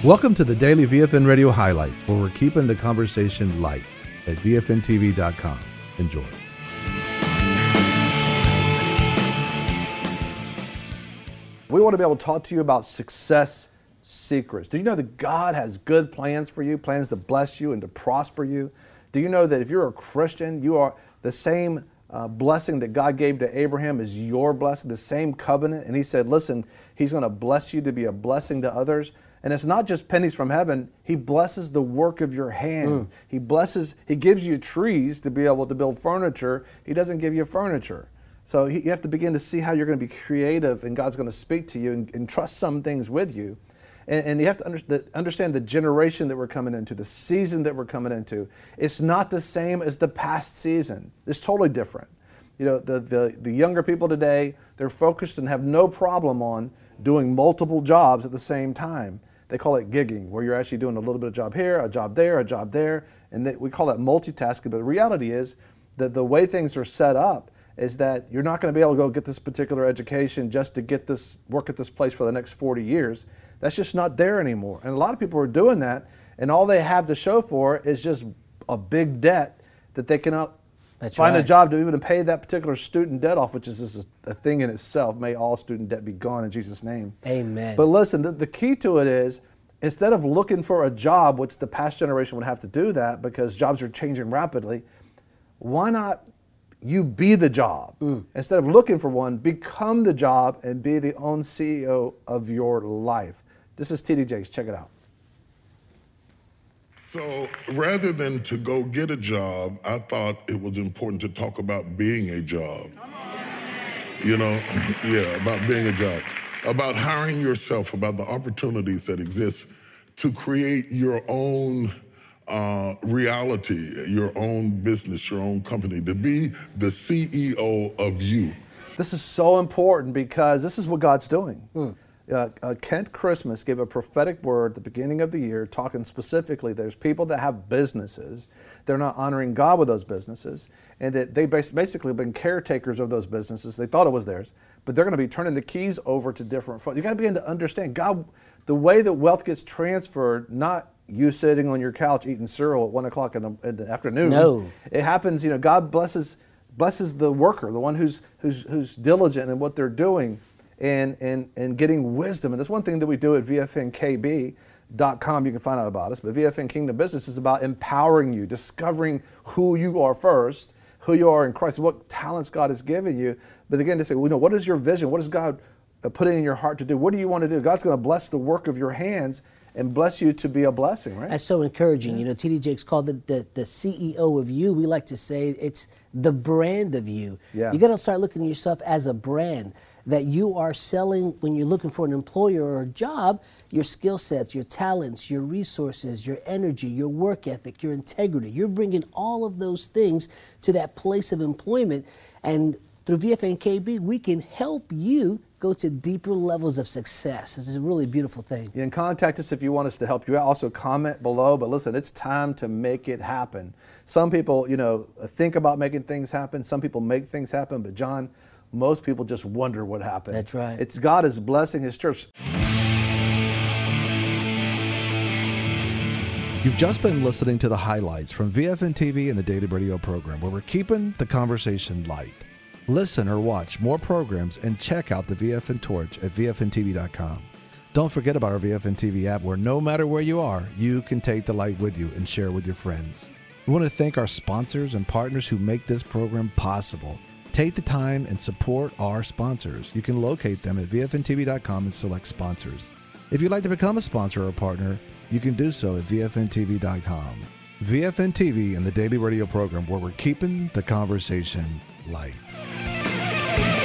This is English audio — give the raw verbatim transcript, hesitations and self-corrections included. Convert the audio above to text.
Welcome to the Daily V F N Radio Highlights, where we're keeping the conversation light at V F N T V dot com. Enjoy. We want to be able to talk to you about success secrets. Do you know that God has good plans for you, plans to bless you and to prosper you? Do you know that if you're a Christian, you are the same uh, blessing that God gave to Abraham is your blessing, the same covenant? And he said, listen, he's going to bless you to be a blessing to others. And it's not just pennies from heaven. He blesses the work of your hand. Mm. He blesses, he gives you trees to be able to build furniture. He doesn't give you furniture. So he, you have to begin to see how you're going to be creative, and God's going to speak to you and, and trust some things with you. And, and you have to under, the, understand the generation that we're coming into, the season that we're coming into. It's not the same as the past season. It's totally different. You know, the, the, the younger people today, they're focused and have no problem on doing multiple jobs at the same time. They call it gigging, where you're actually doing a little bit of job here, a job there, a job there, and they, we call that multitasking. But the reality is that the way things are set up is that you're not going to be able to go get this particular education just to get this work at this place for the next forty years. That's just not there anymore. And a lot of people are doing that, and all they have to show for it is just a big debt that they cannot That's find right. a job to even pay that particular student debt off, which is just a, a thing in itself. May all student debt be gone in Jesus' name. Amen. But listen, the, the key to it is, instead of looking for a job, which the past generation would have to do that because jobs are changing rapidly, why not you be the job? Mm. Instead of looking for one, become the job and be the own C E O of your life. This is T D Jakes. Check it out. So rather than to go get a job, I thought it was important to talk about being a job. You know, yeah, about being a job, about hiring yourself, about the opportunities that exist to create your own uh, reality, your own business, your own company, to be the C E O of you. This is so important because this is what God's doing. Mm. Uh, uh, Kent Christmas gave a prophetic word at the beginning of the year, talking specifically, there's people that have businesses, they're not honoring God with those businesses, and that they basically have been caretakers of those businesses. They thought it was theirs, but they're going to be turning the keys over to different folks. You got to begin to understand God, the way that wealth gets transferred, not you sitting on your couch eating cereal at one o'clock in the, in the afternoon. No. It happens, you know, God blesses blesses the worker, the one who's who's who's diligent in what they're doing. And, and, and getting wisdom. And that's one thing that we do at V F N K B dot com. You can find out about us. But V F N Kingdom Business is about empowering you, discovering who you are first, who you are in Christ, what talents God has given you. But again, they say, well, you know, what is your vision? What is God putting in your heart to do? What do you want to do? God's going to bless the work of your hands and bless you to be a blessing, right? That's so encouraging. Yeah. You know, T D Jakes called it the, the C E O of you. We like to say it's the brand of you. Yeah. You got to start looking at yourself as a brand that you are selling when you're looking for an employer or a job, your skill sets, your talents, your resources, your energy, your work ethic, your integrity. You're bringing all of those things to that place of employment. And through V F N K B, we can help you go to deeper levels of success. This is a really beautiful thing. You can contact us if you want us to help you out. Also comment below, but listen, it's time to make it happen. Some people, you know, think about making things happen. Some people make things happen, but John, most people just wonder what happened. That's right. It's God is blessing His church. You've just been listening to the highlights from V F N T V and the Daily Radio program, where we're keeping the conversation light. Listen or watch more programs and check out the V F N Torch at V F N T V dot com. Don't forget about our V F N T V app, where no matter where you are, you can take the light with you and share with your friends. We want to thank our sponsors and partners who make this program possible. Take the time and support our sponsors. You can locate them at V F N T V dot com and select sponsors. If you'd like to become a sponsor or a partner, you can do so at V F N T V dot com. V F N T V and the Daily Radio program, where we're keeping the conversation light.